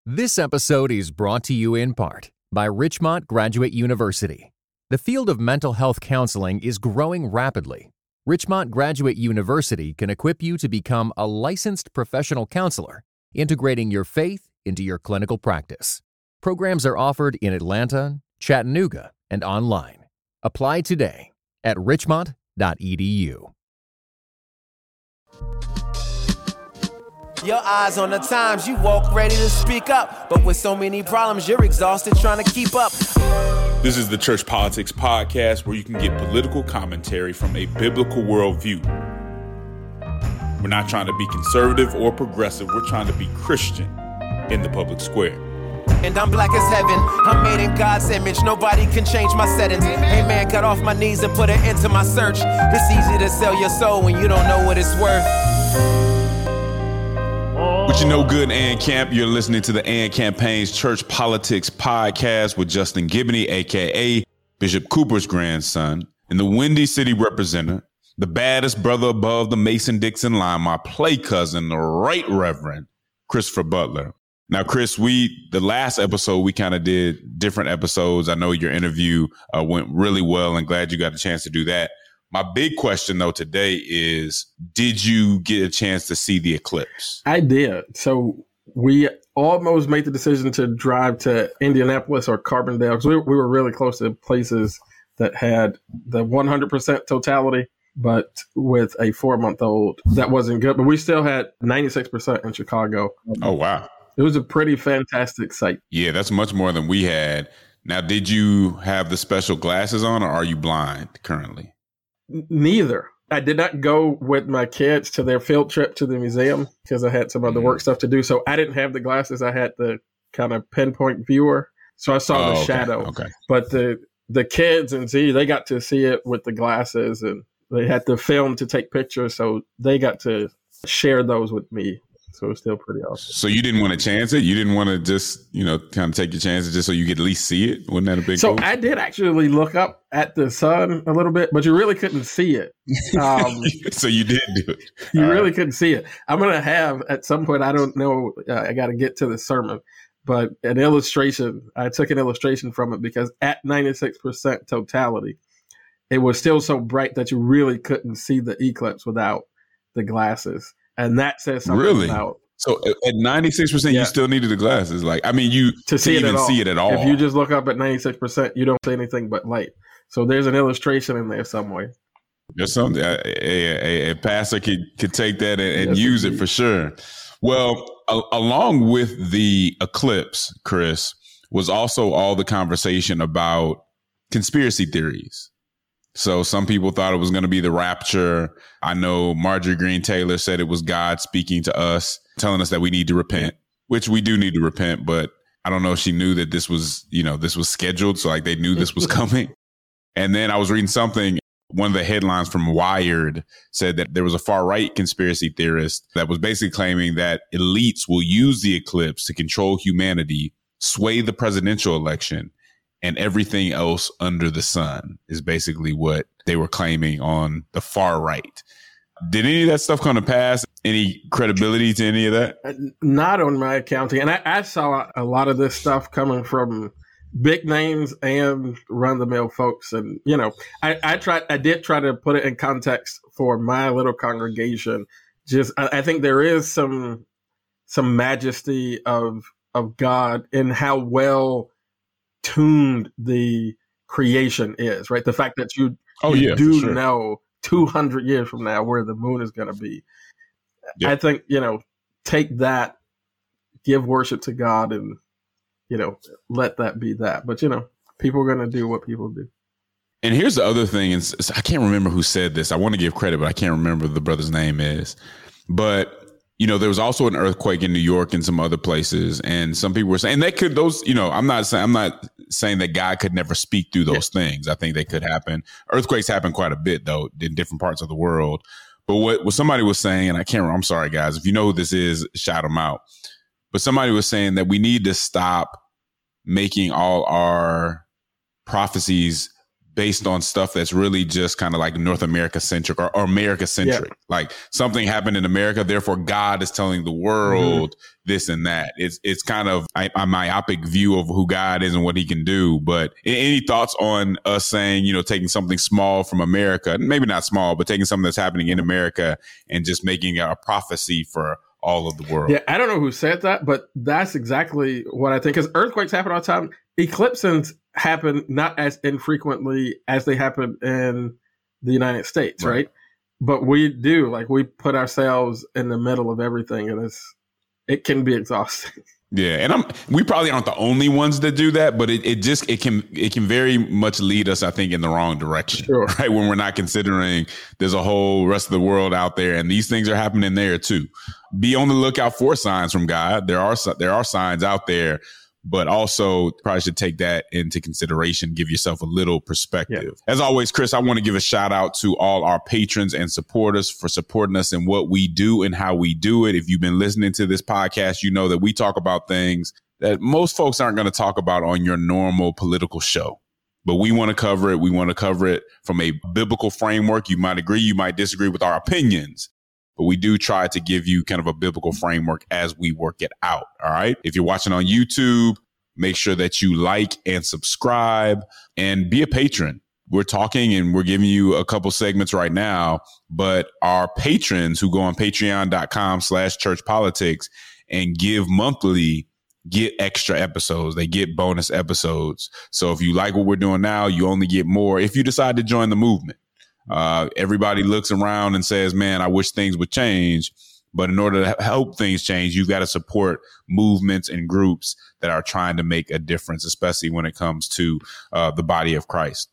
This episode is brought to you in part by Richmont Graduate University. The field of mental health counseling is growing rapidly. Richmont Graduate University can equip you to become a licensed professional counselor, integrating your faith into your clinical practice. Programs are offered in Atlanta, Chattanooga, and online. Apply today at richmont.edu. Your eyes on the times, you walk ready to speak up. But with so many problems, you're exhausted trying to keep up. This is the Church Politics Podcast, where you can get political commentary from a biblical worldview. We're not trying to be conservative or progressive. We're trying to be Christian in the public square. And I'm black as heaven. I'm made in God's image. Nobody can change my settings. Amen. Got off my knees and put an end to my search. It's easy to sell your soul when you don't know what it's worth. What you know good, Ann Camp? You're listening to the Ann Campaign's Church Politics Podcast with Justin Giboney, a.k.a. Bishop Cooper's grandson, and the Windy City representative, the baddest brother above the Mason-Dixon line, my play cousin, the Right Reverend Christopher Butler. Now, Chris, the last episode, we kind of did different episodes. I know your interview went really well, and glad you got a chance to do that. My big question, though, today is, did you get a chance to see the eclipse? I did. So we almost made the decision to drive to Indianapolis or Carbondale, because we were really close to places that had the 100% totality, but with a 4-month-old, that wasn't good. But we still had 96% in Chicago. Oh, wow. It was a pretty fantastic sight. Yeah, that's much more than we had. Now, did you have the special glasses on, or are you blind currently? Neither. I did not go with my kids to their field trip to the museum because I had some other work stuff to do. So I didn't have the glasses. I had the kind of pinpoint viewer. So I saw the shadow. Okay. But the kids and Z, they got to see it with the glasses, and they had the film to take pictures. So they got to share those with me. So it was still pretty awesome. So you didn't want to chance it? You didn't want to just, kind of take your chances just so you could at least see it? Wasn't that a big goal? I did actually look up at the sun a little bit, but you really couldn't see it. So you did do it. You really couldn't see it. I'm going to have, at some point, I don't know, I got to get to the sermon, but an illustration, I took an illustration from it because at 96% totality, it was still so bright that you really couldn't see the eclipse without the glasses. And that says something about. So at 96%, you still needed the glasses. To see it at all. If you just look up at 96%, you don't see anything but light. So there's an illustration in there somewhere. There's something. A pastor could take that and use it for sure. Well, along with the eclipse, Chris, was also all the conversation about conspiracy theories. So some people thought it was going to be the rapture. I know Marjorie Greene Taylor said it was God speaking to us, telling us that we need to repent, which we do need to repent. But I don't know if she knew that this was scheduled. So they knew this was coming. And then I was reading something. One of the headlines from Wired said that there was a far right conspiracy theorist that was basically claiming that elites will use the eclipse to control humanity, sway the presidential election, and everything else under the sun, is basically what they were claiming on the far right. Did any of that stuff come to pass? Any credibility to any of that? Not on my accounting. And I saw a lot of this stuff coming from big names and run-of-the-mill folks. And, I did try to put it in context for my little congregation. I think there is some majesty of God in how well tuned the creation is, right? The fact that you know 200 years from now where the moon is going to be. Yeah. I think, take that, give worship to God, and, let that be that. But, people are going to do what people do. And here's the other thing. And I can't remember who said this. I want to give credit, but I can't remember the brother's name is. But there was also an earthquake in New York and some other places. And some people were saying I'm not saying that God could never speak through those things. I think they could happen. Earthquakes happen quite a bit, though, in different parts of the world. But what somebody was saying, and I can't remember, I'm sorry, guys, if you know who this is, shout them out. But somebody was saying that we need to stop making all our prophecies based on stuff that's really just kind of like North America centric or America centric. Like something happened in America, therefore God is telling the world this and that. It's kind of a myopic view of who God is and what he can do. But any thoughts on us saying, you know, taking something small from America, maybe not small, but taking something that's happening in America and just making a prophecy for all of the world? Yeah, I don't know who said that, but that's exactly what I think. Because earthquakes happen all the time. Eclipses happen not as infrequently as they happen in the United States, right? But we do, like, we put ourselves in the middle of everything, and it can be exhausting. Yeah, and we probably aren't the only ones that do that, but it can very much lead us, I think, in the wrong direction, right? When we're not considering there's a whole rest of the world out there, and these things are happening there too. Be on the lookout for signs from God. There are signs out there, but also probably should take that into consideration. Give yourself a little perspective. Yeah. As always, Chris, I want to give a shout out to all our patrons and supporters for supporting us in what we do and how we do it. If you've been listening to this podcast, you know that we talk about things that most folks aren't going to talk about on your normal political show. But we want to cover it. We want to cover it from a biblical framework. You might agree, you might disagree with our opinions, but we do try to give you kind of a biblical framework as we work it out. All right. If you're watching on YouTube, make sure that you like and subscribe and be a patron. We're talking and we're giving you a couple segments right now, but our patrons who go on patreon.com/churchpolitics and give monthly get extra episodes. They get bonus episodes. So if you like what we're doing now, you only get more if you decide to join the movement. Everybody looks around and says, man, I wish things would change. But in order to help things change, you've got to support movements and groups that are trying to make a difference, especially when it comes to the body of Christ.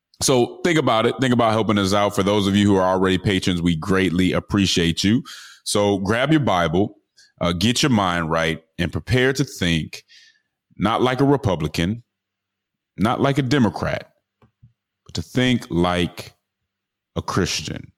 So think about it. Think about helping us out. For those of you who are already patrons, we greatly appreciate you. So grab your Bible, get your mind right, and prepare to think not like a Republican, not like a Democrat, but to think like a Christian.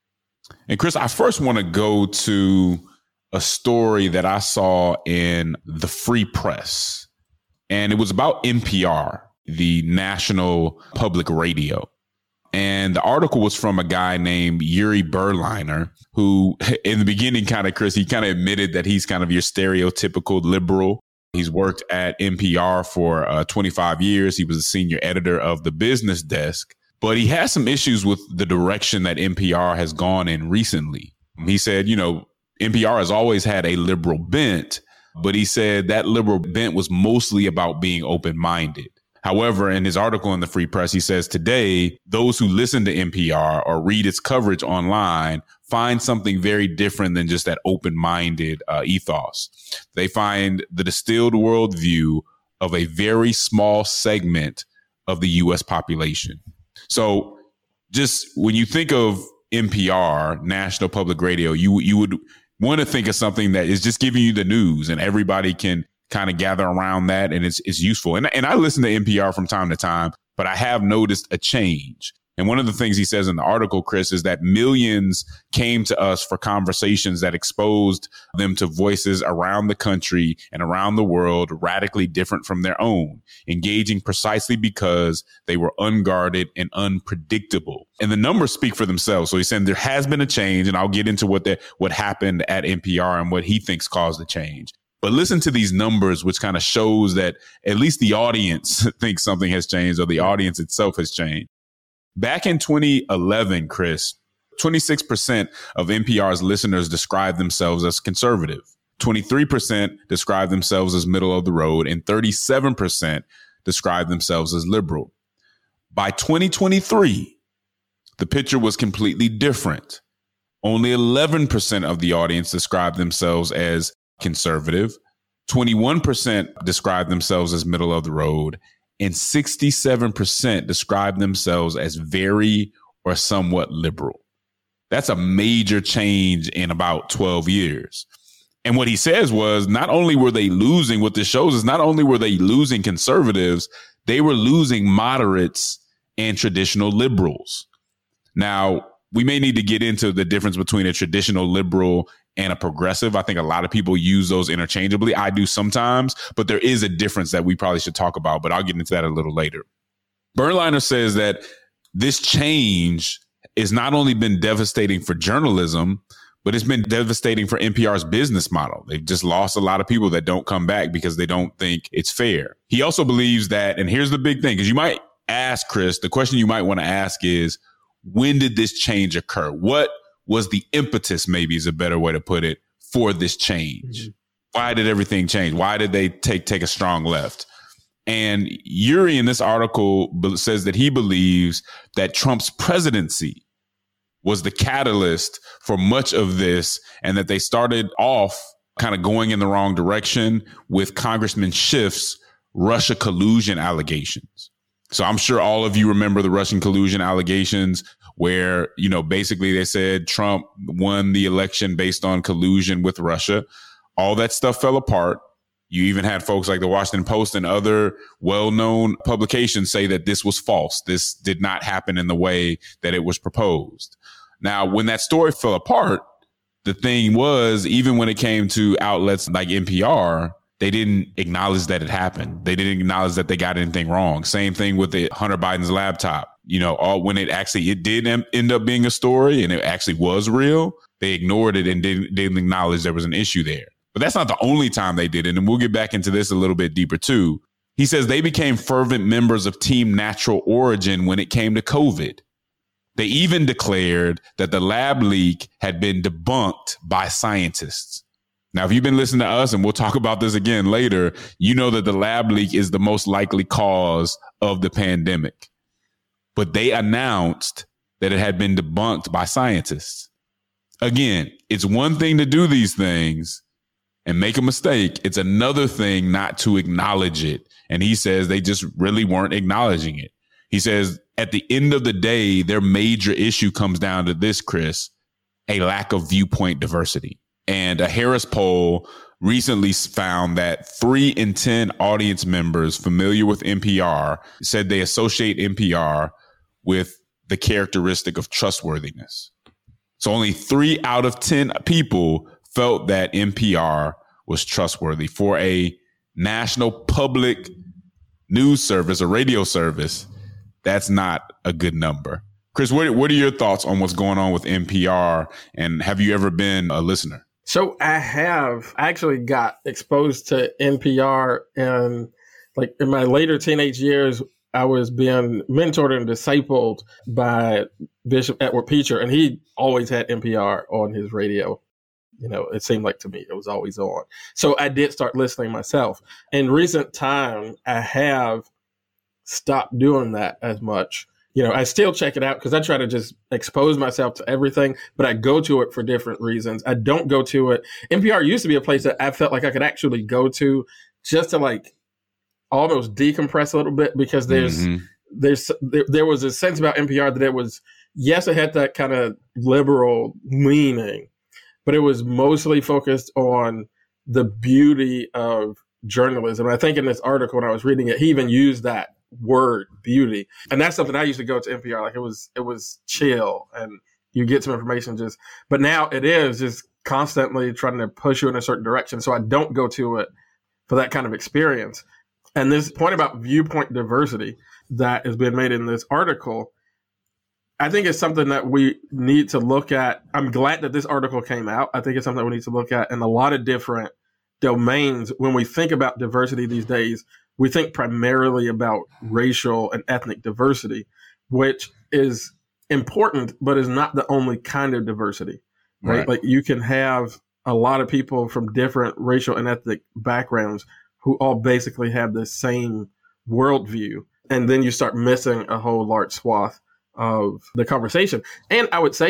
And Chris, I first want to go to a story that I saw in the Free Press, and it was about NPR, the National Public Radio. And the article was from a guy named Yuri Berliner, who in the beginning Chris, he kind of admitted that he's kind of your stereotypical liberal. He's worked at NPR for 25 years. He was a senior editor of the business desk. But he has some issues with the direction that NPR has gone in recently. He said, you know, NPR has always had a liberal bent, but he said that liberal bent was mostly about being open-minded. However, in his article in the Free Press, he says today, those who listen to NPR or read its coverage online find something very different than just that open-minded ethos. They find the distilled worldview of a very small segment of the U.S. population. So just when you think of NPR, National Public Radio, you would want to think of something that is just giving you the news and everybody can kind of gather around that and it's useful. And I listen to NPR from time to time, but I have noticed a change. And one of the things he says in the article, Chris, is that millions came to us for conversations that exposed them to voices around the country and around the world radically different from their own, engaging precisely because they were unguarded and unpredictable. And the numbers speak for themselves. So he's saying there has been a change, and I'll get into what happened at NPR and what he thinks caused the change. But listen to these numbers, which kind of shows that at least the audience thinks something has changed or the audience itself has changed. Back in 2011, Chris, 26% of NPR's listeners described themselves as conservative. 23% described themselves as middle of the road, and 37% described themselves as liberal. By 2023, the picture was completely different. Only 11% of the audience described themselves as conservative. 21% described themselves as middle of the road, and 67% describe themselves as very or somewhat liberal. That's a major change in about 12 years. And what he says was not only were they losing, what this shows is not only were they losing conservatives, they were losing moderates and traditional liberals. Now, we may need to get into the difference between a traditional liberal and a progressive. I think a lot of people use those interchangeably. I do sometimes, but there is a difference that we probably should talk about, but I'll get into that a little later. Bernliner says that this change has not only been devastating for journalism, but it's been devastating for NPR's business model. They've just lost a lot of people that don't come back because they don't think it's fair. He also believes that, and here's the big thing, because you might ask, Chris, the question you might want to ask is, when did this change occur? What was the impetus, maybe is a better way to put it, for this change? Mm-hmm. Why did everything change? Why did they take a strong left? And Uri in this article says that he believes that Trump's presidency was the catalyst for much of this, and that they started off kind of going in the wrong direction with Congressman Schiff's Russia collusion allegations. So I'm sure all of you remember the Russian collusion allegations where, you know, basically they said Trump won the election based on collusion with Russia. All that stuff fell apart. You even had folks like the Washington Post and other well-known publications say that this was false. This did not happen in the way that it was proposed. Now, when that story fell apart, the thing was, even when it came to outlets like NPR, they didn't acknowledge that it happened. They didn't acknowledge that they got anything wrong. Same thing with the Hunter Biden's laptop. You know, when it did end up being a story and it actually was real, they ignored it and didn't acknowledge there was an issue there. But that's not the only time they did it. And we'll get back into this a little bit deeper, too. He says they became fervent members of Team Natural Origin when it came to COVID. They even declared that the lab leak had been debunked by scientists. Now, if you've been listening to us, and we'll talk about this again later, you know that the lab leak is the most likely cause of the pandemic. But they announced that it had been debunked by scientists. Again, it's one thing to do these things and make a mistake. It's another thing not to acknowledge it. And he says they just really weren't acknowledging it. He says at the end of the day, their major issue comes down to this, Chris, a lack of viewpoint diversity. And a Harris poll recently found that 3 in 10 audience members familiar with NPR said they associate NPR with the characteristic of trustworthiness. So only 3 out of 10 people felt that NPR was trustworthy. For a national public news service, a radio service, that's not a good number. Chris, what are your thoughts on what's going on with NPR? And have you ever been a listener? So I actually got exposed to NPR in my later teenage years. I was being mentored and discipled by Bishop Edward Peacher, and he always had NPR on his radio. You know, it seemed like to me it was always on. So I did start listening myself. In recent time, I have stopped doing that as much. You know, I still check it out because I try to just expose myself to everything, but I go to it for different reasons. I don't go to it. NPR used to be a place that I felt like I could actually go to just to almost decompress a little bit, because there was a sense about NPR that it was, yes, it had that kind of liberal leaning, but it was mostly focused on the beauty of journalism. And I think in this article, when I was reading it, he even used that word, beauty. And that's something I used to go to NPR. Like it was chill and you get some information but now it is just constantly trying to push you in a certain direction. So I don't go to it for that kind of experience. And this point about viewpoint diversity that has been made in this article, I think it's something that we need to look at. I'm glad that this article came out. I think it's something we need to look at in a lot of different domains. When we think about diversity these days, we think primarily about racial and ethnic diversity, which is important, but is not the only kind of diversity, right? Like you can have a lot of people from different racial and ethnic backgrounds who all basically have the same worldview. And then you start missing a whole large swath of the conversation. And I would say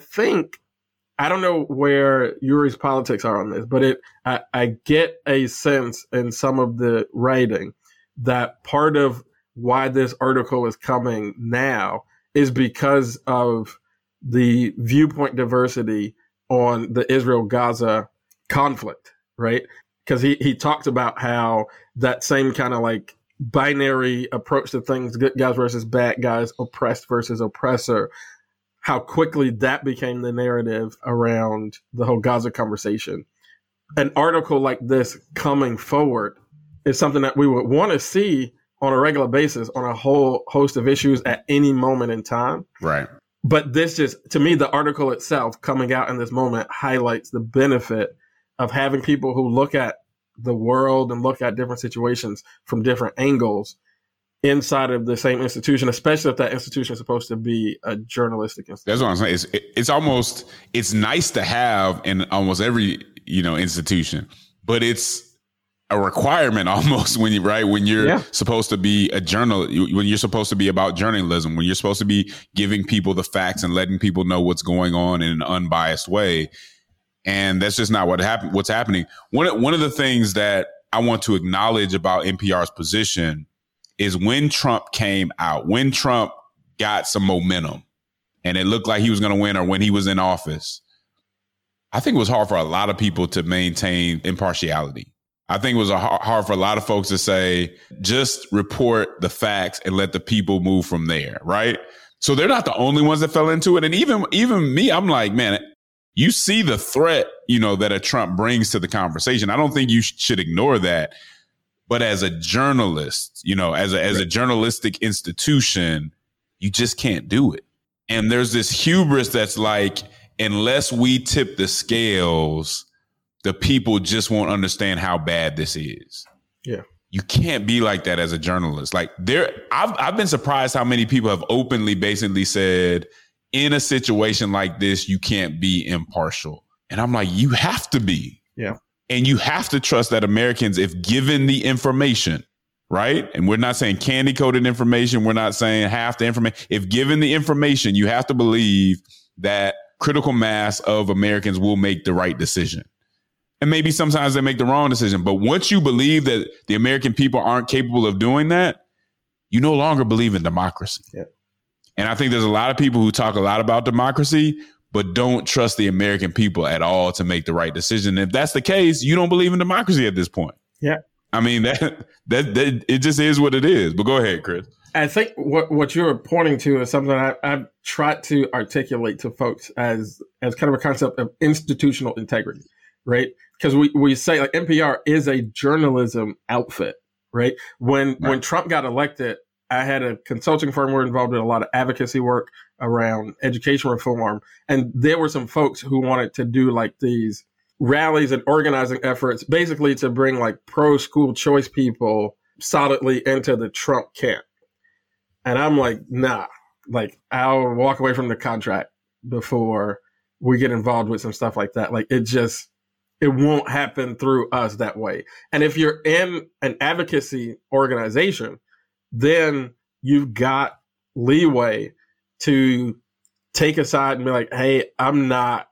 I don't know where Uri's politics are on this, but I get a sense in some of the writing that part of why this article is coming now is because of the viewpoint diversity on the Israel-Gaza conflict, right? Because he talked about how that same kind of binary approach to things, good guys versus bad guys, oppressed versus oppressor, how quickly that became the narrative around the whole Gaza conversation. An article like this coming forward is something that we would want to see on a regular basis on a whole host of issues at any moment in time. Right. But this just, to me, the article itself coming out in this moment highlights the benefit of having people who look at the world and look at different situations from different angles inside of the same institution, especially if that institution is supposed to be a journalistic institution. That's what I'm saying. It's nice to have in almost every, institution, but it's a requirement almost when you're supposed to be a when you're supposed to be about journalism, when you're supposed to be giving people the facts and letting people know what's going on in an unbiased way. And that's just not what's happening. One of the things that I want to acknowledge about NPR's position is when Trump came out, when Trump got some momentum and it looked like he was going to win, or when he was in office, I think it was hard for a lot of people to maintain impartiality. I think it was hard for a lot of folks to say, just report the facts and let the people move from there, right? So they're not the only ones that fell into it. And even me, I'm like, man, you see the threat, that a Trump brings to the conversation. I don't think you should ignore that. But as a journalist, as a journalistic institution, you just can't do it. And there's this hubris that's like, unless we tip the scales, the people just won't understand how bad this is. Yeah. You can't be like that as a journalist. Like I've been surprised how many people have openly basically said, in a situation like this, you can't be impartial. And I'm like, you have to be. Yeah. And you have to trust that Americans, if given the information, right? And we're not saying candy coated information. We're not saying half the information. If given the information, you have to believe that critical mass of Americans will make the right decision. And maybe sometimes they make the wrong decision. But once you believe that the American people aren't capable of doing that, you no longer believe in democracy. Yeah. And I think there's a lot of people who talk a lot about democracy, but don't trust the American people at all to make the right decision. If that's the case, you don't believe in democracy at this point. Yeah. I mean, that it just is what it is. But go ahead, Chris. I think what you're pointing to is something I've tried to articulate to folks as kind of a concept of institutional integrity, right? Because we say like NPR is a journalism outfit, right? When Trump got elected, I had a consulting firm. We're involved in a lot of advocacy work around education reform. And there were some folks who wanted to do like these rallies and organizing efforts, basically to bring like pro school choice people solidly into the Trump camp. And I'm like, nah, like I'll walk away from the contract before we get involved with some stuff like that. Like it won't happen through us that way. And if you're in an advocacy organization, then you've got leeway to take a side and be like, hey, I'm not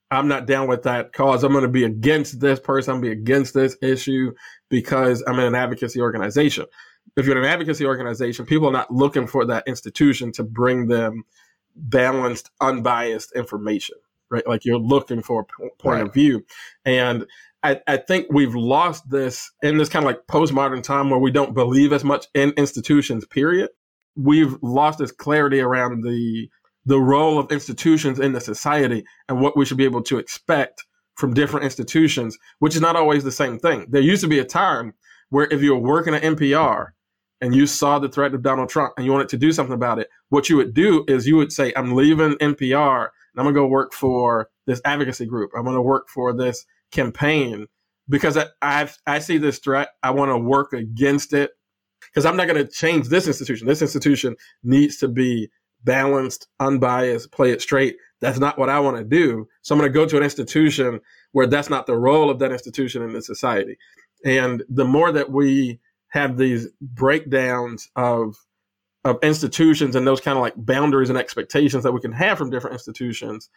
down with that cause. I'm going to be against this person. I'm going to be against this issue because I'm in an advocacy organization. If you're in an advocacy organization, people are not looking for that institution to bring them balanced, unbiased information, right? Like you're looking for a point of view. And I think we've lost this in this kind of like postmodern time where we don't believe as much in institutions, period. We've lost this clarity around the role of institutions in the society and what we should be able to expect from different institutions, which is not always the same thing. There used to be a time where if you were working at NPR and you saw the threat of Donald Trump and you wanted to do something about it, what you would do is you would say, I'm leaving NPR and I'm going to go work for this advocacy group. I'm going to work for this campaign because I see this threat. I want to work against it because I'm not going to change this institution. This institution needs to be balanced, unbiased, play it straight. That's not what I want to do. So I'm going to go to an institution where that's not the role of that institution in the society. And the more that we have these breakdowns of institutions and those kind of like boundaries and expectations that we can have from different institutions,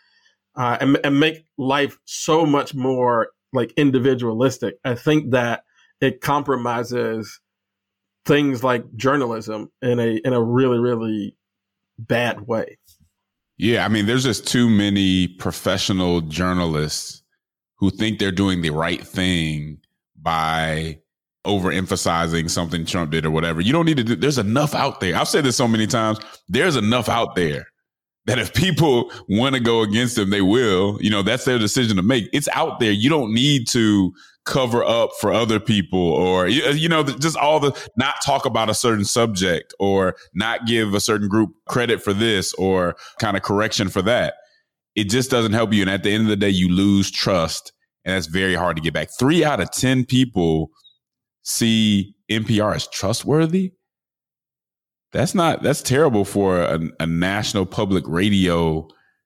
and make life so much more like individualistic, I think that it compromises things like journalism in a really, really bad way. Yeah, I mean, there's just too many professional journalists who think they're doing the right thing by overemphasizing something Trump did or whatever. You don't need to do, there's enough out there. I've said this so many times. There's enough out there that if people want to go against him, they will. That's their decision to make. It's out there. You don't need to cover up for other people, or, you know, just all the not talk about a certain subject or not give a certain group credit for this or kind of correction for that. It just doesn't help you. And at the end of the day, you lose trust, and that's very hard to get back. 3 out of 10 people see NPR as trustworthy. That's terrible for a national public radio,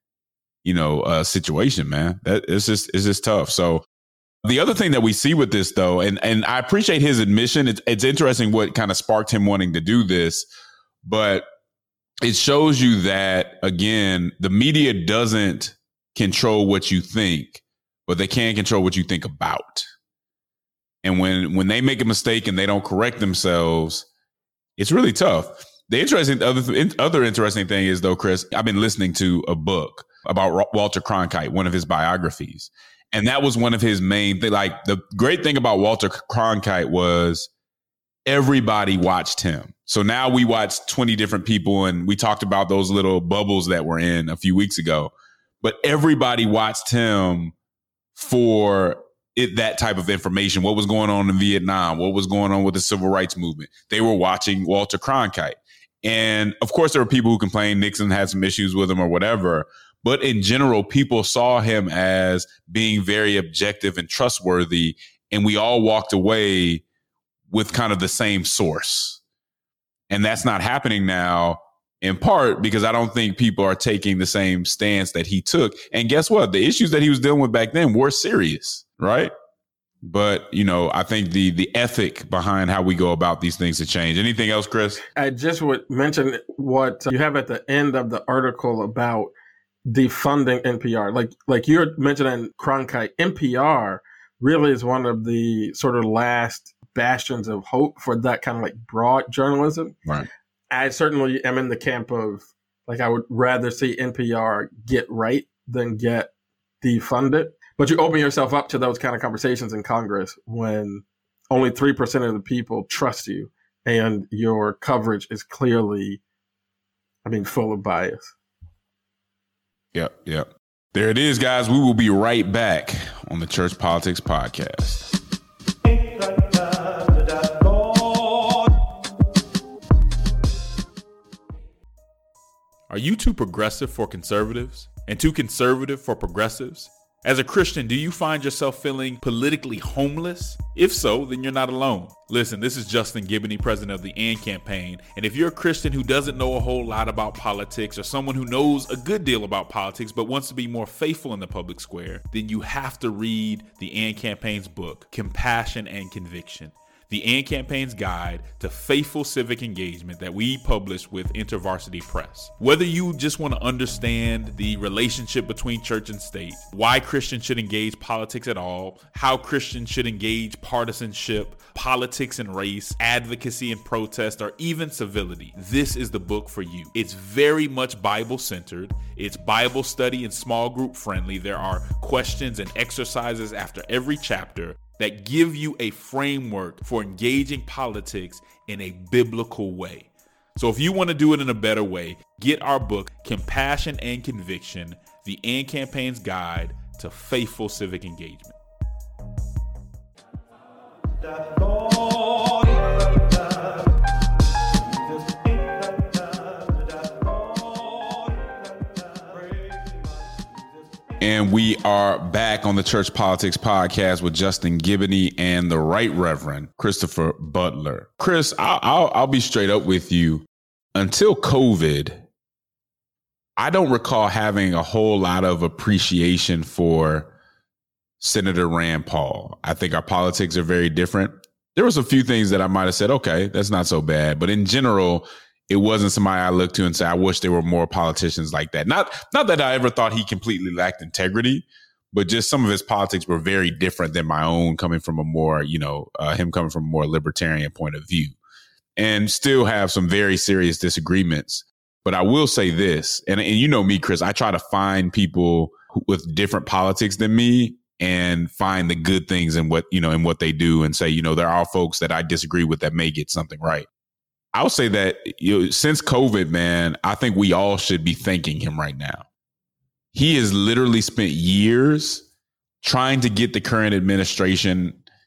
situation, man. It's just tough. So the other thing that we see with this, though, and I appreciate his admission. It's interesting what kind of sparked him wanting to do this, but it shows you that, again, the media doesn't control what you think, but they can control what you think about. And when they make a mistake and they don't correct themselves, it's really tough. The other interesting thing is, though, Chris, I've been listening to a book about Walter Cronkite, one of his biographies. And that was one of his main things. Like, the great thing about Walter Cronkite was everybody watched him. So now we watched 20 different people, and we talked about those little bubbles that we're in a few weeks ago. But everybody watched him for that type of information. What was going on in Vietnam? What was going on with the civil rights movement? They were watching Walter Cronkite. And of course, there were people who complained Nixon had some issues with him or whatever. But in general, people saw him as being very objective and trustworthy. And we all walked away with kind of the same source. And that's not happening now, in part because I don't think people are taking the same stance that he took. And guess what? The issues that he was dealing with back then were serious, right? But, I think the ethic behind how we go about these things to change. Anything else, Chris? I just would mention what you have at the end of the article about defunding NPR. Like you're mentioning Cronkite, NPR really is one of the sort of last bastions of hope for that kind of like broad journalism. Right. I certainly am in the camp of, like, I would rather see NPR get right than get defunded. But you open yourself up to those kind of conversations in Congress when only 3% of the people trust you and your coverage is clearly, full of bias. Yep. There it is, guys. We will be right back on the Church Politics Podcast. Are you too progressive for conservatives and too conservative for progressives? As a Christian, do you find yourself feeling politically homeless? If so, then you're not alone. Listen, this is Justin Giboney, president of the AND Campaign. And if you're a Christian who doesn't know a whole lot about politics, or someone who knows a good deal about politics but wants to be more faithful in the public square, then you have to read the AND Campaign's book, Compassion and Conviction. The AND Campaign's guide to faithful civic engagement that we publish with InterVarsity Press. Whether you just want to understand the relationship between church and state, why Christians should engage politics at all, how Christians should engage partisanship, politics and race, advocacy and protest, or even civility, this is the book for you. It's very much Bible-centered. It's Bible study and small group friendly. There are questions and exercises after every chapter that give you a framework for engaging politics in a biblical way. So if you want to do it in a better way, get our book, Compassion and Conviction, the AND Campaign's Guide to Faithful Civic Engagement. And we are back on the Church Politics Podcast with Justin Giboney and the Right Reverend Christopher Butler. Chris, I'll be straight up with you. Until COVID, I don't recall having a whole lot of appreciation for Senator Rand Paul. I think our politics are very different. There was a few things that I might have said, okay, that's not so bad. But in general, it wasn't somebody I looked to and say, I wish there were more politicians like that. Not that I ever thought he completely lacked integrity, but just some of his politics were very different than my own, coming from a more, him coming from a more libertarian point of view, and still have some very serious disagreements. But I will say this, and you know me, Chris, I try to find people with different politics than me and find the good things in what they do and say, there are folks that I disagree with that may get something right. I'll say that since COVID, man, I think we all should be thanking him right now. He has literally spent years trying to get the current administration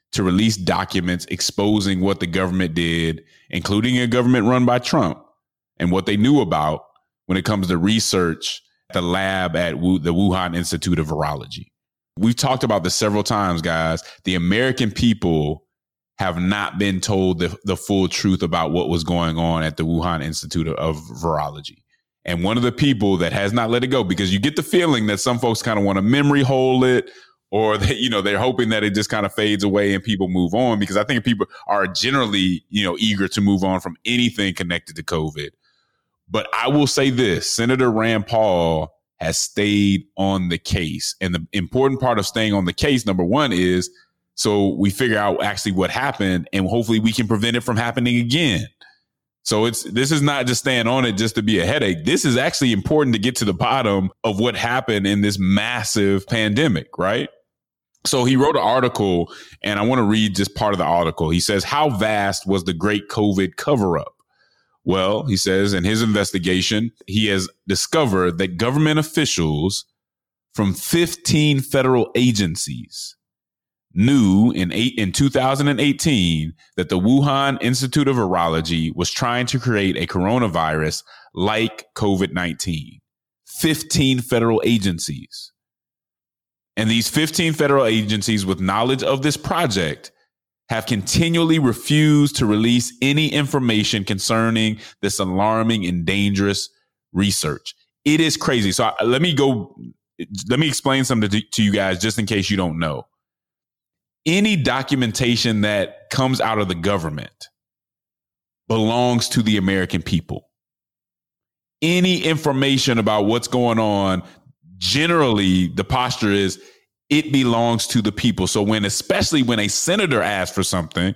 to release documents exposing what the government did, including a government run by Trump, and what they knew about when it comes to research at the lab at the Wuhan Institute of Virology. We've talked about this several times, guys. The American people have not been told the full truth about what was going on at the Wuhan Institute of Virology. And one of the people that has not let it go, because you get the feeling that some folks kind of want to memory hole it, or that, they're hoping that it just kind of fades away and people move on, because I think people are generally, eager to move on from anything connected to COVID. But I will say this, Senator Rand Paul has stayed on the case. And the important part of staying on the case, number one, is so we figure out actually what happened, and hopefully we can prevent it from happening again. So this is not just staying on it just to be a headache. This is actually important to get to the bottom of what happened in this massive pandemic, right? So he wrote an article, and I want to read just part of the article. He says, how vast was the great COVID cover-up? Well, he says in his investigation, he has discovered that government officials from 15 federal agencies knew in 2018 that the Wuhan Institute of Virology was trying to create a coronavirus like COVID-19. 15 federal agencies. And these 15 federal agencies with knowledge of this project have continually refused to release any information concerning this alarming and dangerous research. It is crazy. So let me explain something to you guys, just in case you don't know. Any documentation that comes out of the government belongs to the American people. Any information about what's going on, generally the posture is it belongs to the people. So especially when a senator asks for something,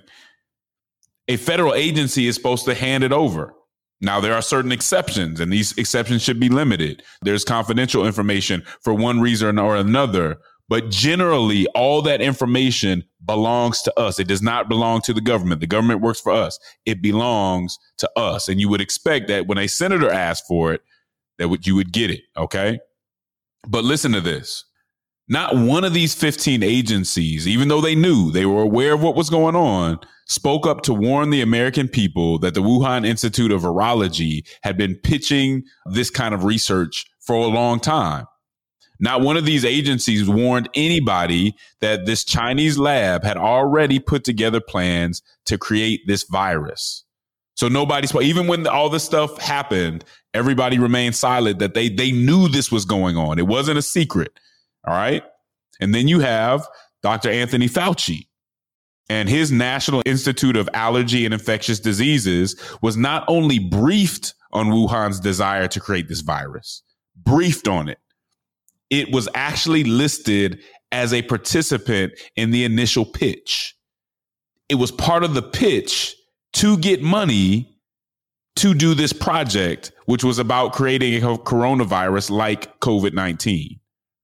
a federal agency is supposed to hand it over. Now, there are certain exceptions, and these exceptions should be limited. There's confidential information for one reason or another. But generally, all that information belongs to us. It does not belong to the government. The government works for us. It belongs to us. And you would expect that when a senator asks for it, that you would get it. OK, but listen to this. Not one of these 15 agencies, even though they were aware of what was going on, spoke up to warn the American people that the Wuhan Institute of Virology had been pitching this kind of research for a long time. Not one of these agencies warned anybody that this Chinese lab had already put together plans to create this virus. So nobody spoke. Even when all this stuff happened, everybody remained silent that they knew this was going on. It wasn't a secret. All right. And then you have Dr. Anthony Fauci, and his National Institute of Allergy and Infectious Diseases was not only briefed on Wuhan's desire to create this virus, briefed on it. It was actually listed as a participant in the initial pitch. It was part of the pitch to get money to do this project, which was about creating a coronavirus like COVID-19.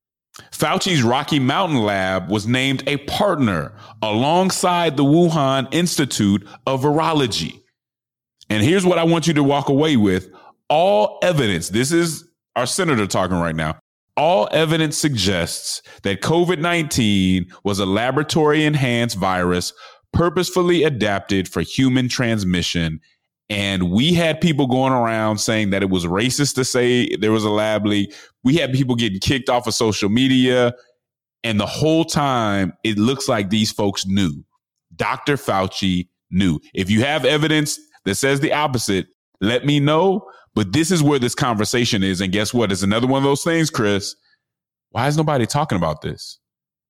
Fauci's Rocky Mountain Lab was named a partner alongside the Wuhan Institute of Virology. And here's what I want you to walk away with. All evidence, this is our senator talking right now, all evidence suggests that COVID-19 was a laboratory-enhanced virus purposefully adapted for human transmission. And we had people going around saying that it was racist to say there was a lab leak. We had people getting kicked off of social media. And the whole time, it looks like these folks knew. Dr. Fauci knew. If you have evidence that says the opposite, let me know. But this is where this conversation is. And guess what? It's another one of those things, Chris. Why is nobody talking about this?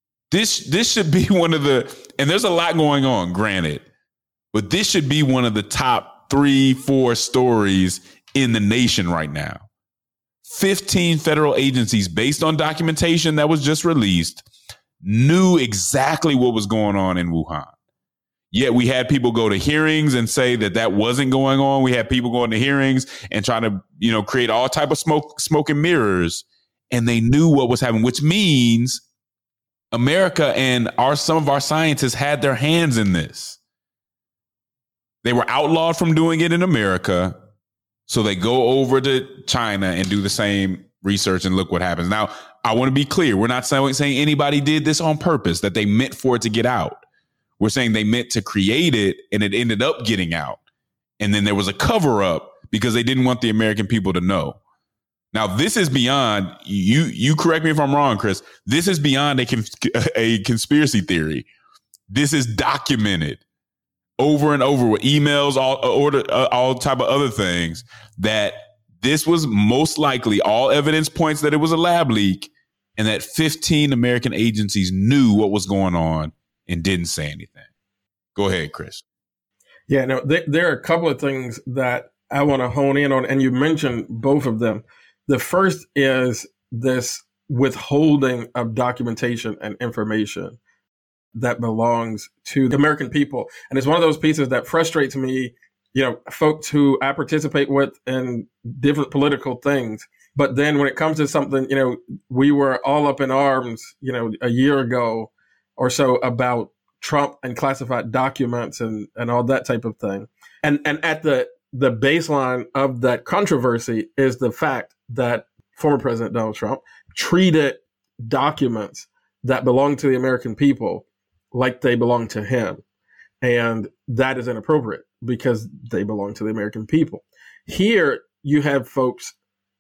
This should be one of the, and there's a lot going on, granted, but this should be one of the top 3-4 stories in the nation right now. 15 federal agencies, based on documentation that was just released, knew exactly what was going on in Wuhan. Yet we had people go to hearings and say that wasn't going on. We had people going to hearings and trying to, create all type of smoke and mirrors. And they knew what was happening, which means America and some of our scientists had their hands in this. They were outlawed from doing it in America. So they go over to China and do the same research, and look what happens. Now, I want to be clear. We're not saying anybody did this on purpose, that they meant for it to get out. We're saying they meant to create it and it ended up getting out. And then there was a cover up because they didn't want the American people to know. Now, this is beyond, you correct me if I'm wrong, Chris, this is beyond a conspiracy theory. This is documented over and over with emails, all type of other things, that this was most likely, all evidence points that it was a lab leak, and that 15 American agencies knew what was going on and didn't say anything. Go ahead, Chris. Yeah, no, there are a couple of things that I want to hone in on, and you mentioned both of them. The first is this withholding of documentation and information that belongs to the American people. And it's one of those pieces that frustrates me, folks who I participate with in different political things. But then when it comes to something, we were all up in arms, a year ago or so about Trump and classified documents and all that type of thing. And at the baseline of that controversy is the fact that former President Donald Trump treated documents that belong to the American people like they belong to him. And that is inappropriate because they belong to the American people. Here you have folks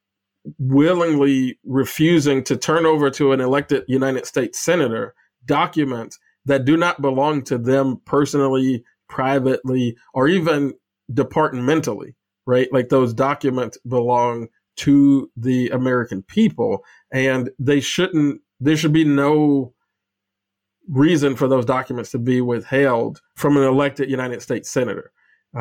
willingly refusing to turn over to an elected United States senator documents that do not belong to them personally, privately, or even departmentally, right? Like those documents belong to the American people, and there should be no reason for those documents to be withheld from an elected United States senator.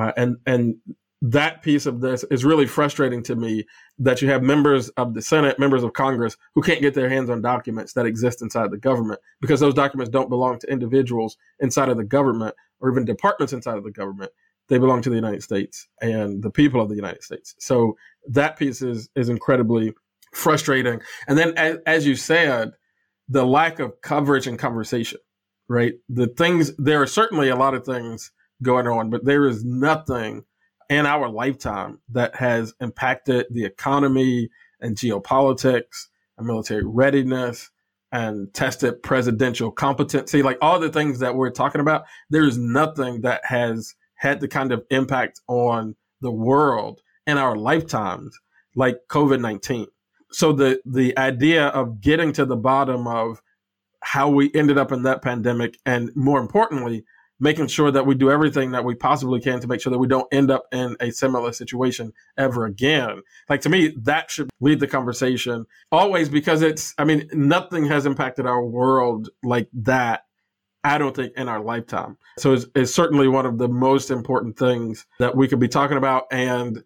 And that piece of this is really frustrating to me, that you have members of the Senate, members of Congress who can't get their hands on documents that exist inside the government because those documents don't belong to individuals inside of the government or even departments inside of the government. They belong to the United States and the people of the United States. So that piece is incredibly frustrating. And then, as you said, the lack of coverage and conversation, right? There are certainly a lot of things going on, but there is nothing in our lifetime that has impacted the economy and geopolitics and military readiness and tested presidential competency, like all the things that we're talking about. There is nothing that has had the kind of impact on the world in our lifetimes like COVID-19. So the idea of getting to the bottom of how we ended up in that pandemic, and more importantly, making sure that we do everything that we possibly can to make sure that we don't end up in a similar situation ever again. Like, to me, that should lead the conversation always, because nothing has impacted our world like that, I don't think, in our lifetime. So it's certainly one of the most important things that we could be talking about. And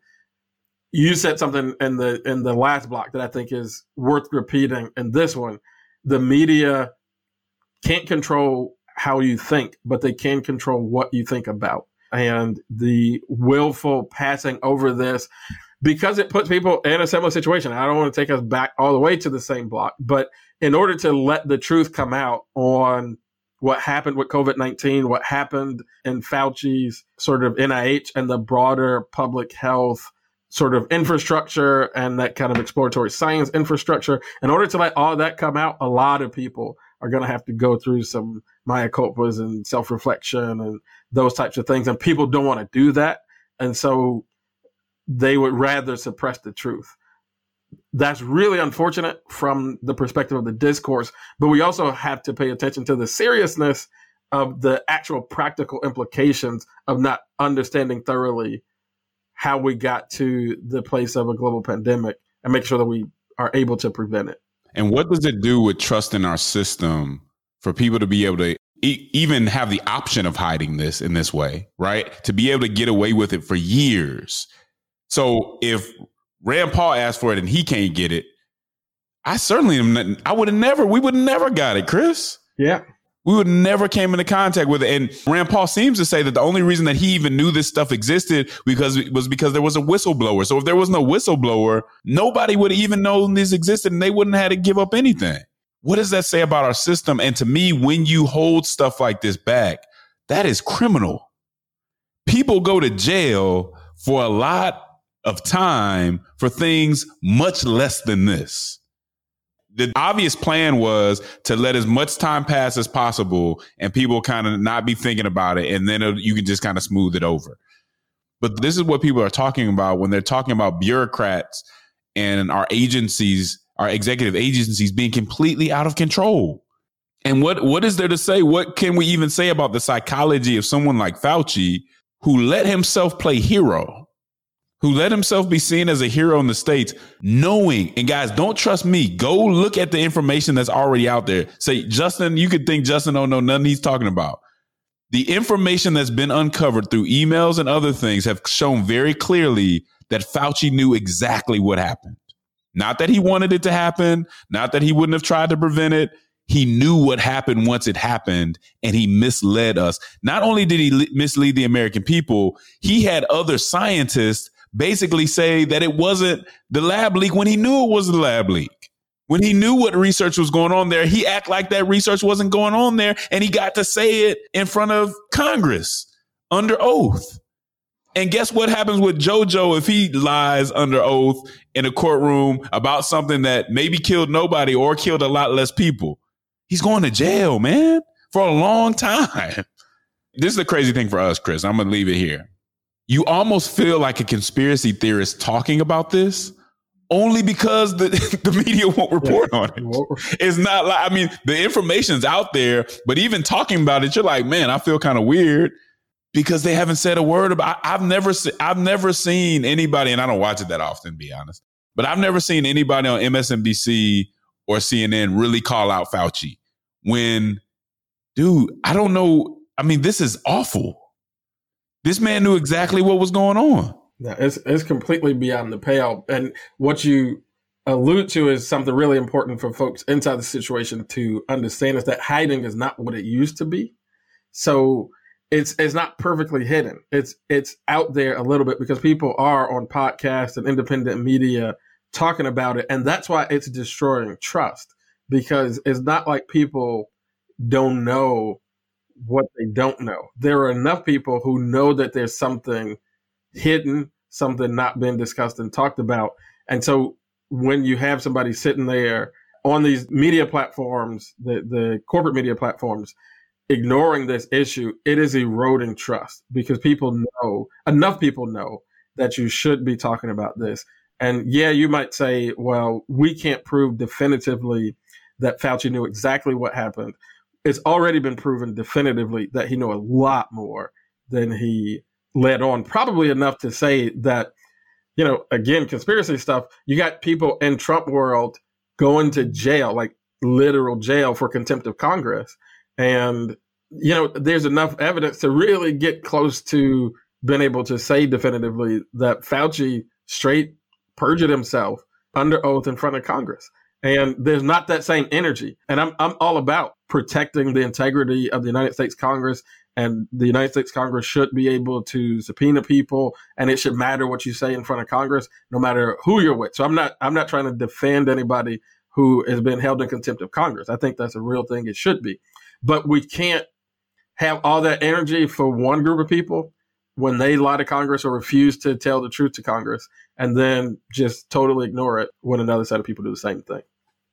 you said something in the last block that I think is worth repeating in this one. The media can't control how you think, but they can control what you think about. And the willful passing over this, because it puts people in a similar situation. I don't want to take us back all the way to the same block, but in order to let the truth come out on what happened with COVID-19, what happened in Fauci's sort of NIH and the broader public health sort of infrastructure and that kind of exploratory science infrastructure, in order to let all that come out, a lot of people are going to have to go through some mea culpas and self-reflection and those types of things. And people don't want to do that. And so they would rather suppress the truth. That's really unfortunate from the perspective of the discourse, but we also have to pay attention to the seriousness of the actual practical implications of not understanding thoroughly how we got to the place of a global pandemic and make sure that we are able to prevent it. And what does it do with trust in our system for people to be able to even have the option of hiding this in this way, right? To be able to get away with it for years. So if Rand Paul asked for it and he can't get it, we would have never got it, Chris. Yeah. We would never came into contact with it. And Rand Paul seems to say that the only reason that he even knew this stuff existed because there was a whistleblower. So if there was no whistleblower, nobody would even know this existed and they wouldn't have to give up anything. What does that say about our system? And to me, when you hold stuff like this back, that is criminal. People go to jail for a lot of time for things much less than this. The obvious plan was to let as much time pass as possible and people kind of not be thinking about it. And then you can just kind of smooth it over. But this is what people are talking about when they're talking about bureaucrats and our agencies, our executive agencies being completely out of control. And what is there to say? What can we even say about the psychology of someone like Fauci, who let himself play hero, who let himself be seen as a hero in the States, knowing, and guys, don't trust me. Go look at the information that's already out there. Say, Justin, you could think Justin don't know nothing he's talking about. The information that's been uncovered through emails and other things have shown very clearly that Fauci knew exactly what happened. Not that he wanted it to happen, not that he wouldn't have tried to prevent it. He knew what happened once it happened, and he misled us. Not only did he mislead the American people, he had other scientists basically say that it wasn't the lab leak when he knew it was the lab leak. When he knew what research was going on there, he acted like that research wasn't going on there, and he got to say it in front of Congress under oath. And guess what happens with JoJo if he lies under oath in a courtroom about something that maybe killed nobody or killed a lot less people? He's going to jail, man, for a long time. This is the crazy thing for us, Chris. I'm going to leave it here. You almost feel like a conspiracy theorist talking about this only because the media won't report on it. It's not like, I mean, the information's out there, but even talking about it, you're like, man, I feel kind of weird because they haven't said a word about it. I've never seen anybody, and I don't watch it that often, to be honest, but I've never seen anybody on MSNBC or CNN really call out Fauci when, dude, I don't know. I mean, this is awful. This man knew exactly what was going on. Yeah, it's completely beyond the pale. And what you allude to is something really important for folks inside the situation to understand is that hiding is not what it used to be. So it's not perfectly hidden. It's out there a little bit because people are on podcasts and independent media talking about it. And that's why it's destroying trust, because it's not like people don't know what they don't know. There are enough people who know that there's something hidden, something not being discussed and talked about. And so when you have somebody sitting there on these media platforms, the corporate media platforms, ignoring this issue, it is eroding trust because enough people know that you should be talking about this. And yeah, you might say, well, we can't prove definitively that Fauci knew exactly what happened. It's already been proven definitively that he knew a lot more than he let on, probably enough to say that, you know, again, conspiracy stuff, you got people in Trump world going to jail, like literal jail for contempt of Congress. And, you know, there's enough evidence to really get close to being able to say definitively that Fauci straight perjured himself under oath in front of Congress. And there's not that same energy. And I'm all about protecting the integrity of the United States Congress. And the United States Congress should be able to subpoena people, and it should matter what you say in front of Congress, no matter who you're with. So I'm not trying to defend anybody who has been held in contempt of Congress. I think that's a real thing. It should be. But we can't have all that energy for one group of people when they lie to Congress or refuse to tell the truth to Congress, and then just totally ignore it when another set of people do the same thing.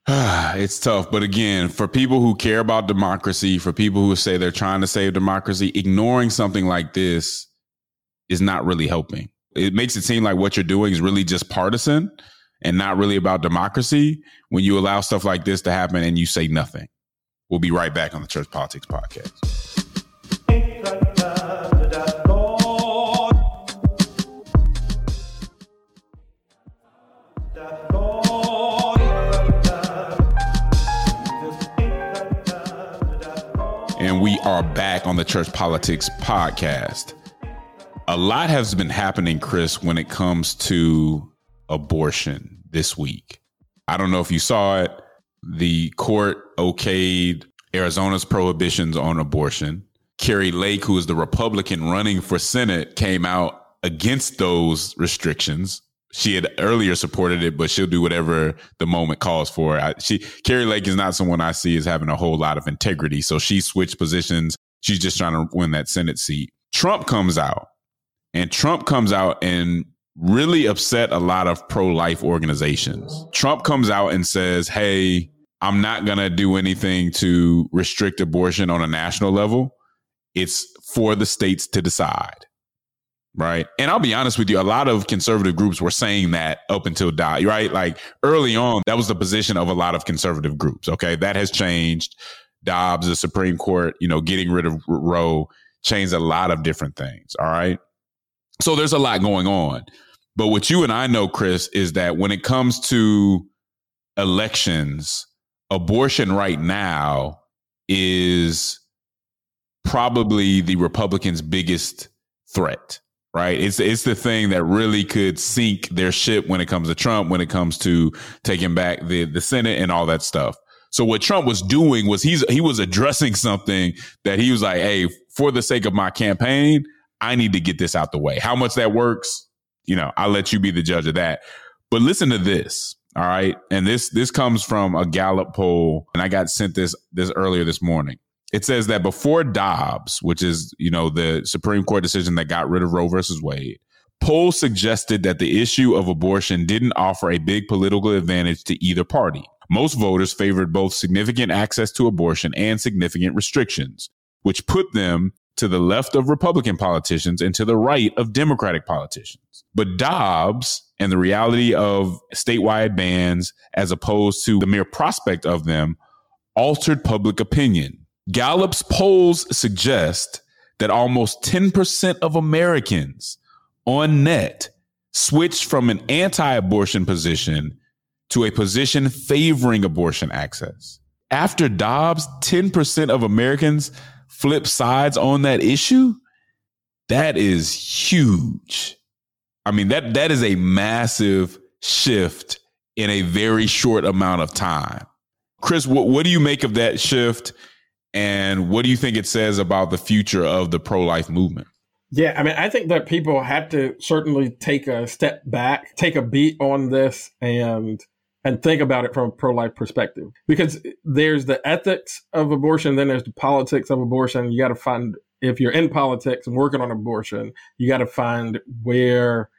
It's tough. But again, for people who care about democracy, for people who say they're trying to save democracy, ignoring something like this is not really helping. It makes it seem like what you're doing is really just partisan and not really about democracy when you allow stuff like this to happen and you say nothing. We'll be right back on the Church Politics Podcast. And we are back on the Church Politics Podcast. A lot has been happening, Chris, when it comes to abortion this week. I don't know if you saw it. The court okayed Arizona's prohibitions on abortion. Kari Lake, who is the Republican running for Senate, came out against those restrictions. She had earlier supported it, but she'll do whatever the moment calls for. Kari Lake is not someone I see as having a whole lot of integrity. So she switched positions. She's just trying to win that Senate seat. Trump comes out and really upset a lot of pro-life organizations. Trump comes out and says, hey, I'm not going to do anything to restrict abortion on a national level. It's for the states to decide. Right. And I'll be honest with you, a lot of conservative groups were saying that up until Dobbs, right? Like early on, that was the position of a lot of conservative groups. OK, that has changed. Dobbs, the Supreme Court, getting rid of Roe changed a lot of different things. All right. So there's a lot going on. But what you and I know, Chris, is that when it comes to elections, abortion right now is probably the Republicans' biggest threat. Right. It's the thing that really could sink their ship when it comes to Trump, when it comes to taking back the Senate and all that stuff. So what Trump was doing was he was addressing something that he was like, hey, for the sake of my campaign, I need to get this out the way. How much that works, I'll let you be the judge of that. But listen to this. All right. And this comes from a Gallup poll. And I got sent this earlier this morning. It says that before Dobbs, which is, the Supreme Court decision that got rid of Roe versus Wade, polls suggested that the issue of abortion didn't offer a big political advantage to either party. Most voters favored both significant access to abortion and significant restrictions, which put them to the left of Republican politicians and to the right of Democratic politicians. But Dobbs and the reality of statewide bans, as opposed to the mere prospect of them, altered public opinion. Gallup's polls suggest that almost 10% of Americans on net switched from an anti-abortion position to a position favoring abortion access. After Dobbs, 10% of Americans flip sides on that issue. That is huge. I mean, that is a massive shift in a very short amount of time. Chris, what do you make of that shift? And what do you think it says about the future of the pro-life movement? Yeah, I mean, I think that people have to certainly take a step back, take a beat on this and think about it from a pro-life perspective, because there's the ethics of abortion, then there's the politics of abortion. You got to find, if you're in politics and working on abortion, you got to find where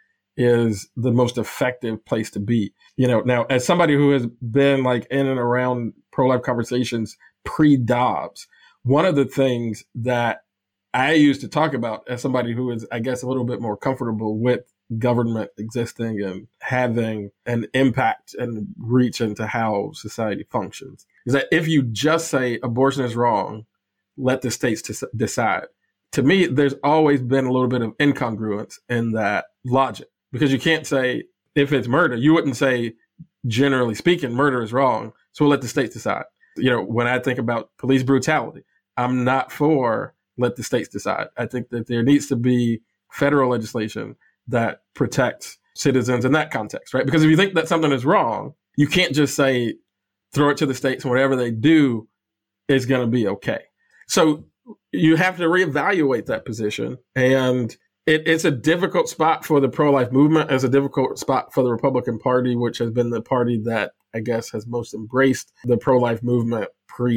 is the most effective place to be. Now, as somebody who has been like in and around pro-life conversations pre-Dobbs, one of the things that I used to talk about as somebody who is, I guess, a little bit more comfortable with government existing and having an impact and reach into how society functions, is that if you just say abortion is wrong, let the states decide. To me, there's always been a little bit of incongruence in that logic, because you can't say if it's murder, you wouldn't say, generally speaking, murder is wrong, so we'll let the states decide. When I think about police brutality, I'm not for let the states decide. I think that there needs to be federal legislation that protects citizens in that context, right? Because if you think that something is wrong, you can't just say, throw it to the states and whatever they do is going to be okay. So you have to reevaluate that position. And it's a difficult spot for the pro-life movement. It's a difficult spot for the Republican Party, which has been the party that I guess has most embraced the pro-life movement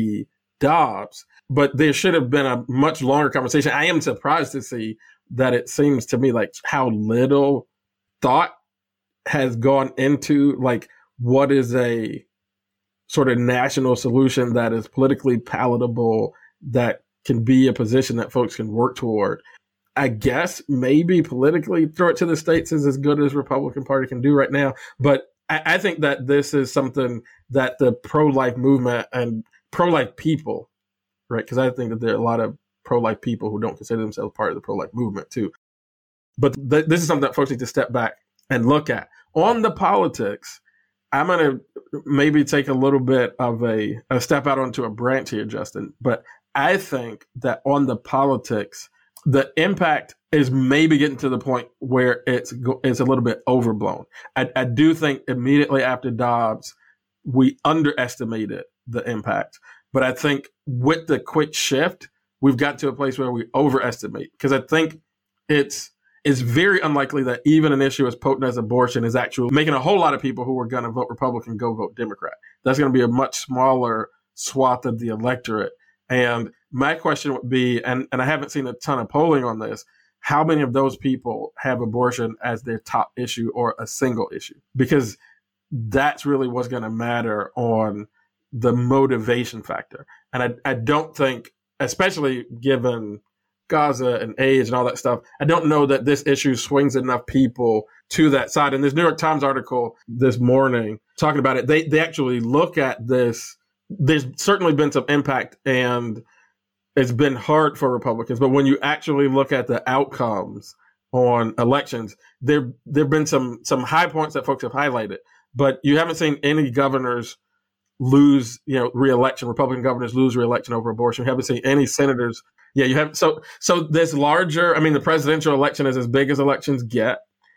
pre-Dobbs. But there should have been a much longer conversation. I am surprised to see that it seems to me like how little thought has gone into like what is a sort of national solution that is politically palatable, that can be a position that folks can work toward. I guess maybe politically throw it to the states is as good as Republican Party can do right now. But I think that this is something that the pro-life movement and pro-life people, right? Because I think that there are a lot of pro-life people who don't consider themselves part of the pro-life movement too. But this is something that folks need to step back and look at. On the politics, I'm going to maybe take a little bit of a step out onto a branch here, Justin. But I think that on the politics, the impact is maybe getting to the point where it's a little bit overblown. I do think immediately after Dobbs, we underestimated the impact. But I think with the quick shift, we've got to a place where we overestimate. Because I think it's very unlikely that even an issue as potent as abortion is actually making a whole lot of people who are going to vote Republican go vote Democrat. That's going to be a much smaller swath of the electorate. And my question would be, and I haven't seen a ton of polling on this, how many of those people have abortion as their top issue or a single issue? Because that's really what's going to matter on the motivation factor. And I don't think, especially given Gaza and AIDS and all that stuff, I don't know that this issue swings enough people to that side. And this New York Times article this morning talking about it, they actually look at this. There's certainly been some impact, and it's been hard for Republicans. But when you actually look at the outcomes on elections, there've been some high points that folks have highlighted. But you haven't seen any governors lose, re-election. Republican governors lose re-election over abortion. You haven't seen any senators. Yeah, you have. So this larger, the presidential election is as big as elections get.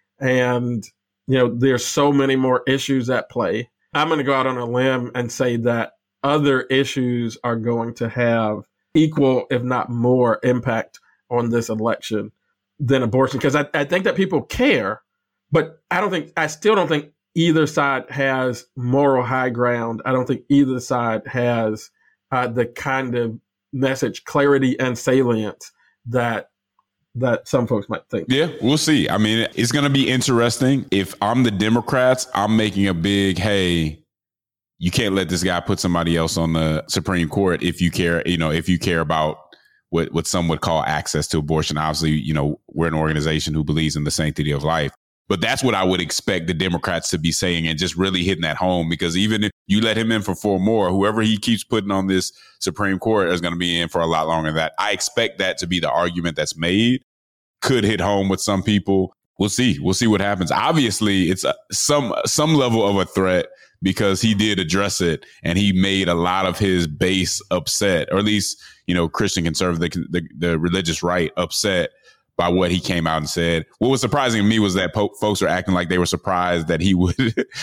And, there's so many more issues at play. I'm going to go out on a limb and say that other issues are going to have equal, if not more, impact on this election than abortion. Because I think that people care, but I still don't think either side has moral high ground. I don't think either side has the kind of message clarity and salience that some folks might think. Yeah, we'll see. It's going to be interesting. If I'm the Democrats, I'm making a big, hey, you can't let this guy put somebody else on the Supreme Court if you care, if you care about what some would call access to abortion. Obviously, we're an organization who believes in the sanctity of life. But that's what I would expect the Democrats to be saying and just really hitting that home, because even if you let him in for 4 more, whoever he keeps putting on this Supreme Court is going to be in for a lot longer than that. I expect that to be the argument that's made. Could hit home with some people. We'll see. We'll see what happens. Obviously, it's some level of a threat because he did address it and he made a lot of his base upset, or at least, Christian conservative, the religious right upset by what he came out and said. What was surprising to me was that folks are acting like they were surprised that he would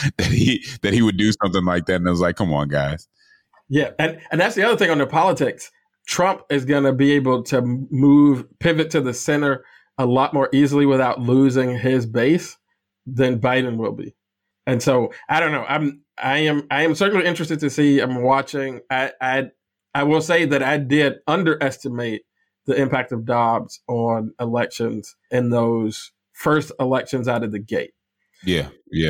that he would do something like that. And I was like, come on, guys. Yeah. And that's the other thing on the politics. Trump is going to be able to pivot to the center a lot more easily without losing his base than Biden will be. And so I don't know. I am certainly interested to see. I'm watching. I will say that I did underestimate the impact of Dobbs on elections in those first elections out of the gate. Yeah.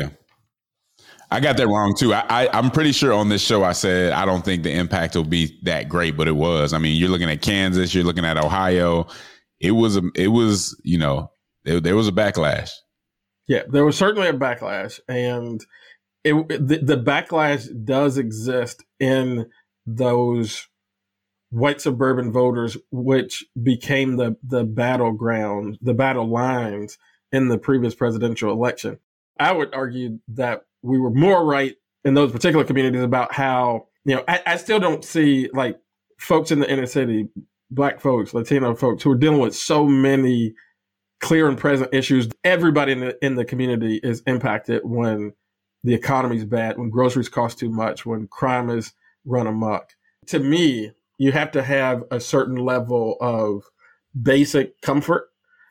I got that wrong too. I'm pretty sure on this show I said I don't think the impact will be that great, but it was. You're looking at Kansas, you're looking at Ohio. There was a backlash. Yeah, there was certainly a backlash, and the backlash does exist in those white suburban voters, which became the battleground, the battle lines in the previous presidential election. I would argue that we were more right in those particular communities about how, I still don't see like folks in the inner city, Black folks, Latino folks who are dealing with so many clear and present issues. Everybody in the community is impacted when the economy's bad, when groceries cost too much, when crime is run amok. To me, you have to have a certain level of basic comfort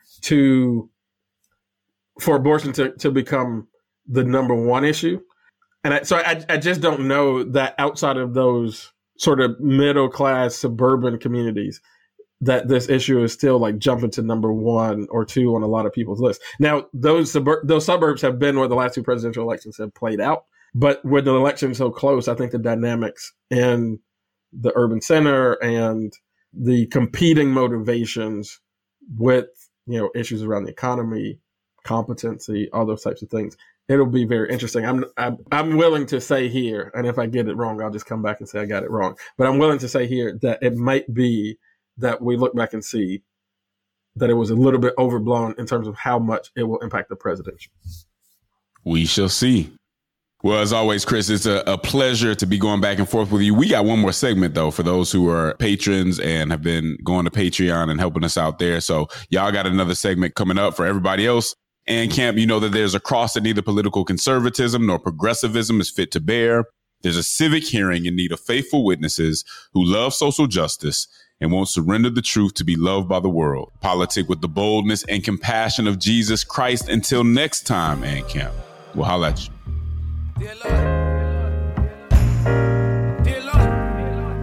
for abortion to become the number one issue. And I just don't know that outside of those sort of middle class suburban communities that this issue is still like jumping to number 1 or 2 on a lot of people's list. Now, those suburbs have been where the last 2 presidential elections have played out. But with the election so close, I think the dynamics in the urban center and the competing motivations with, issues around the economy, competency, all those types of things, it'll be very interesting. I'm willing to say here, and if I get it wrong, I'll just come back and say I got it wrong. But I'm willing to say here that it might be that we look back and see that it was a little bit overblown in terms of how much it will impact the presidency. We shall see. Well, as always, Chris, it's a pleasure to be going back and forth with you. We got one more segment, though, for those who are patrons and have been going to Patreon and helping us out there. So y'all got another segment coming up. For everybody else, and Camp, you know that there's a cross that neither political conservatism nor progressivism is fit to bear. There's a civic hearing in need of faithful witnesses who love social justice and won't surrender the truth to be loved by the world. Politic with the boldness and compassion of Jesus Christ. Until next time, and Camp, we'll holla at you. Dear Lord, dear Lord,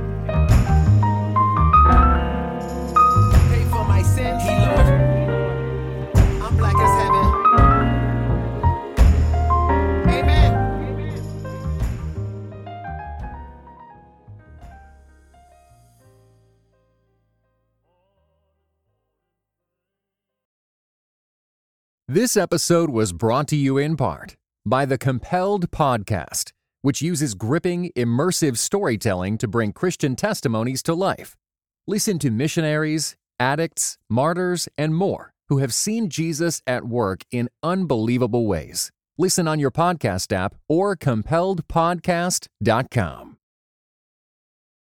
pay for my sins, Lord. This episode was brought to you in part by the Compelled Podcast, which uses gripping, immersive storytelling to bring Christian testimonies to life. Listen to missionaries, addicts, martyrs, and more who have seen Jesus at work in unbelievable ways. Listen on your podcast app or compelledpodcast.com.